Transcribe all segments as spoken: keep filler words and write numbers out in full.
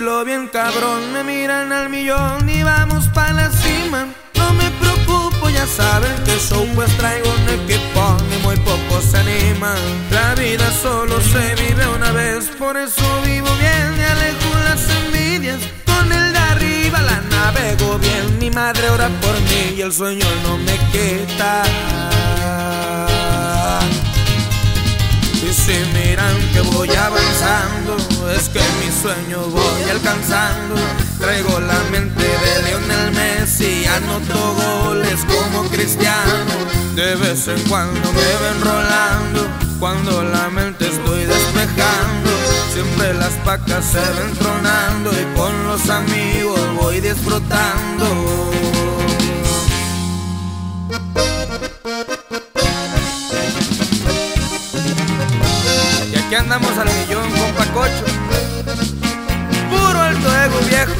estilo bien cabrón, me miran al millón y vamos pa' la cima. No me preocupo, ya saben que show pues traigo un equipo y muy pocos se animan. La vida solo se vive una vez, por eso vivo bien y alejo las envidias. Con el de arriba la navego bien, mi madre ora por mí y el sueño no me quita. Y si miran que voy avanzando, es que mi sueño voy alcanzando. Traigo la mente de Lionel Messi, anoto goles como Cristiano. De vez en cuando me ven rolando, cuando la mente estoy despejando. Siempre las pacas se ven tronando y con los amigos voy disfrutando. Y aquí andamos al millón con Pacocho, puro alto ego viejo.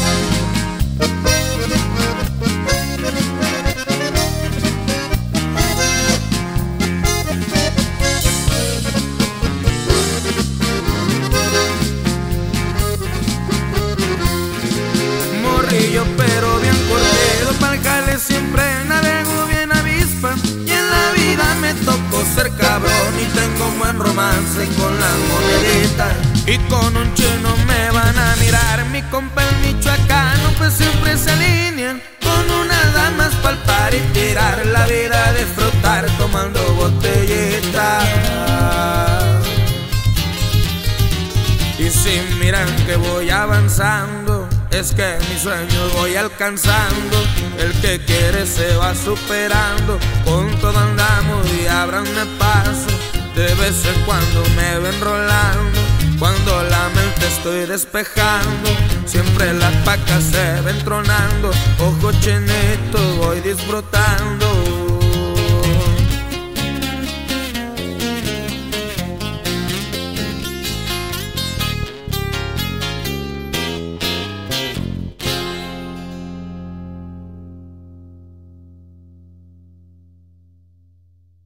Morrillo pero bien corrido, pa'l jale siempre navego bien avispa. Y en la vida me tocó ser cabrón y tengo un buen romance con las moneditas. Y con un chino me van a mirar, mi compa el michoacano pues siempre se alinean. Con unas damas palpar y tirar, la vida disfrutar tomando botellita. Y si miran que voy avanzando, es que mis sueños voy alcanzando. El que quiere se va superando, con todo andamos y ábranme paso. De vez en cuando me ven rolando, cuando la mente estoy despejando. Siempre las pacas se ven tronando, ojo chinito voy disfrutando.